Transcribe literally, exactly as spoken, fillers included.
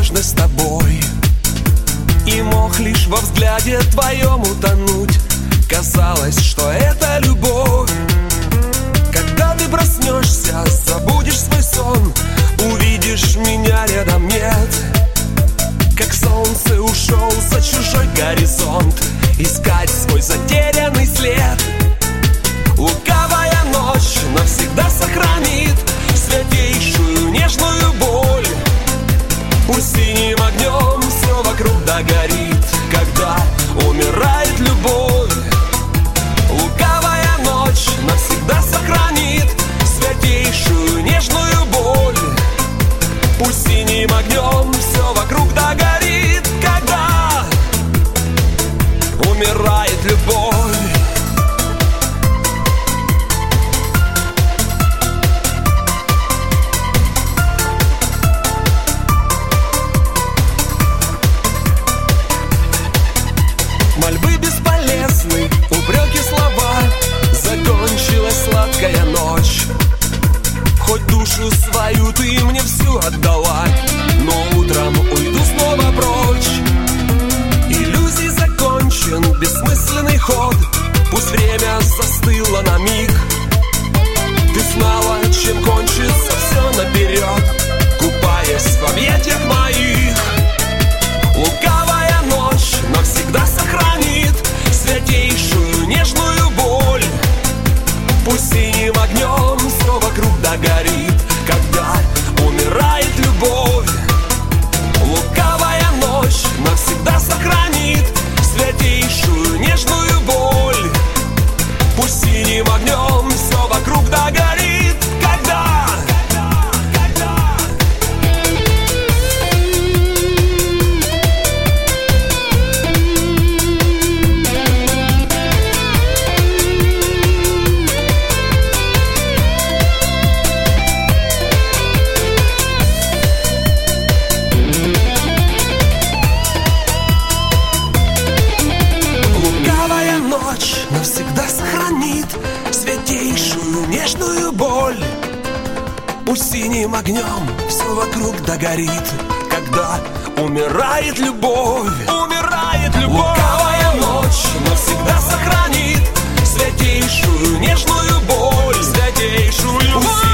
нежность с тобой, и мог лишь во взгляде твоем утонуть. Казалось, что это любовь. Когда ты проснешься, забудешь свой сон, увидишь меня рядом нет. Как солнце ушел за чужой горизонт, искать свой затерянный след. Лукавая ночь навсегда сохранит святейшую нежную боль. Пусть синим огнем все вокруг догорит, когда умирает любовь. Лукавая ночь навсегда сохранит святейшую нежную боль. Пусть синим огнем все вокруг догорит, когда умирает любовь. Мольбы бесполезны, упреки слова, закончилась сладкая ночь. Хоть душу свою ты мне всю отдала, но утром уйду снова прочь. Иллюзий закончен бессмысленный ход, пусть время застыло на миг. Ты знала, чем кончится все наперед, купаясь в объятиях моих. Лукавая ночь навсегда сохранит святейшую нежную боль. Пусть синим огнем все вокруг догорит, когда умирает любовь. Лукавая ночь навсегда сохранит святейшую нежную боль. Пусть синим огнем все вокруг догорит, когда, когда, навсегда сохранит святейшую нежную боль. Пусть синим огнем все вокруг догорит, когда умирает любовь. Умирает любовь. Лукавая ночь навсегда сохранит святейшую нежную боль. Святейшую любовь.